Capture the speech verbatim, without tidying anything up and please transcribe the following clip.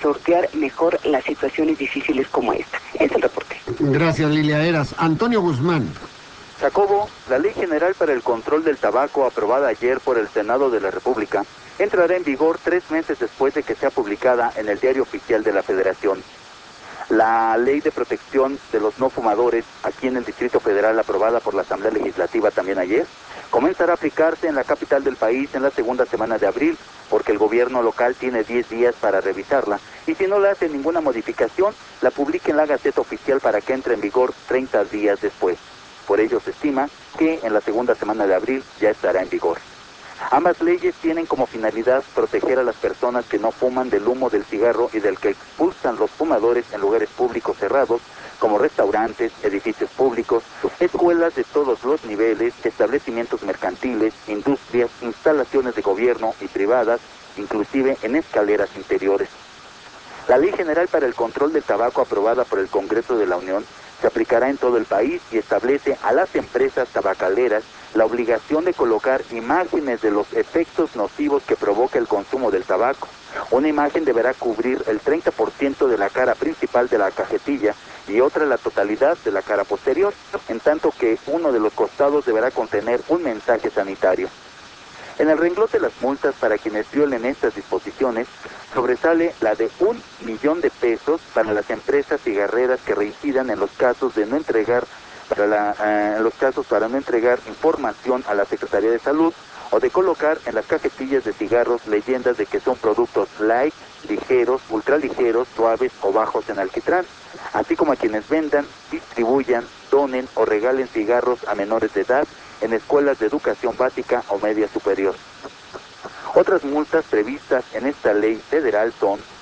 sortear mejor las situaciones difíciles como esta. Es el reporte. Gracias, Lilia Heras. Antonio Guzmán. Jacobo, la Ley General para el Control del Tabaco, aprobada ayer por el Senado de la República, entrará en vigor tres meses después de que sea publicada en el Diario Oficial de la Federación. La Ley de Protección de los No Fumadores, aquí en el Distrito Federal, aprobada por la Asamblea Legislativa también ayer, comenzará a aplicarse en la capital del país en la segunda semana de abril, porque el gobierno local tiene diez días para revisarla, y si no le hace ninguna modificación, la publica en la Gaceta Oficial para que entre en vigor treinta días después. Por ello se estima que en la segunda semana de abril ya estará en vigor. Ambas leyes tienen como finalidad proteger a las personas que no fuman del humo del cigarro y del que expulsan los fumadores en lugares públicos cerrados, como restaurantes, edificios públicos, escuelas de todos los niveles, establecimientos mercantiles, industrias, instalaciones de gobierno y privadas, inclusive en escaleras interiores. La Ley General para el Control del Tabaco, aprobada por el Congreso de la Unión, se aplicará en todo el país y establece a las empresas tabacaleras la obligación de colocar imágenes de los efectos nocivos que provoca el consumo del tabaco. Una imagen deberá cubrir el treinta por ciento de la cara principal de la cajetilla y otra la totalidad de la cara posterior, en tanto que uno de los costados deberá contener un mensaje sanitario. En el renglón de las multas para quienes violen estas disposiciones, sobresale la de un millón de pesos para las empresas cigarreras que reincidan en los casos de no entregar para la, eh, en los casos para no entregar información a la Secretaría de Salud o de colocar en las cajetillas de cigarros leyendas de que son productos light, ligeros, ultraligeros, suaves o bajos en alquitrán, así como a quienes vendan, distribuyan, donen o regalen cigarros a menores de edad en escuelas de educación básica o media superior. Otras multas previstas en esta ley federal son